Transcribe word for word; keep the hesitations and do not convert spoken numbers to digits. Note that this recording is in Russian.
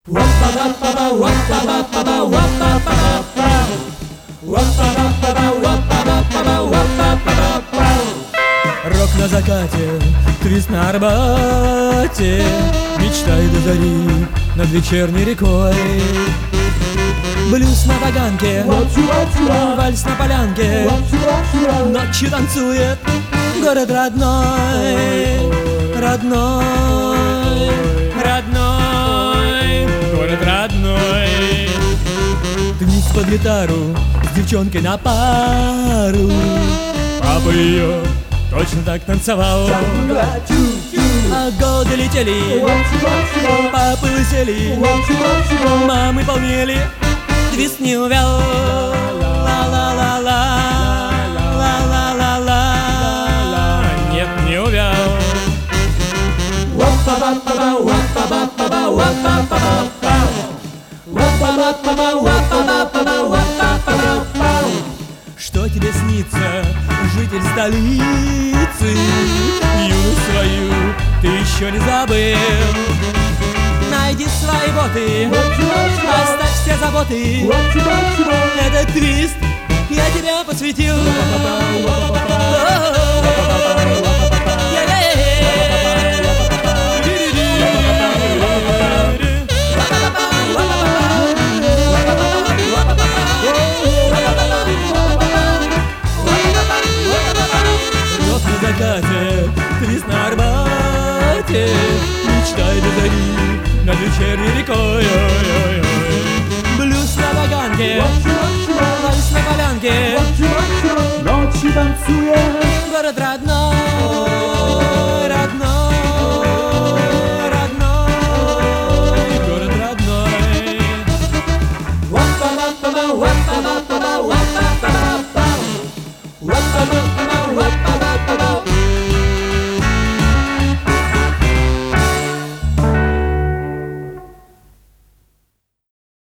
Рок на закате, твист на Арбате, мечтай до зари над вечерней рекой. Блюз на таганке, вальс на полянке, ночью танцует город родной, родной, родной, город родной. Вниз под гитару с девчонкой на пару. Папа ее точно так танцевал. А годы летели, папы лысели, мамы полнели, твист не увял. Ла-ла-ла-ла, ла-ла-ла-ла, нет, не увял. Что тебе снится, житель столицы? Юность свою ты еще не забыл. Найди свои боты, оставь все заботы. Этот твист я тебе посвятил. Твист на Арбате, мечтай до зари над вечерней рекой. Блюз на таганке, вальс на полянке, ночью танцует город родной, родной, родной, город родной. What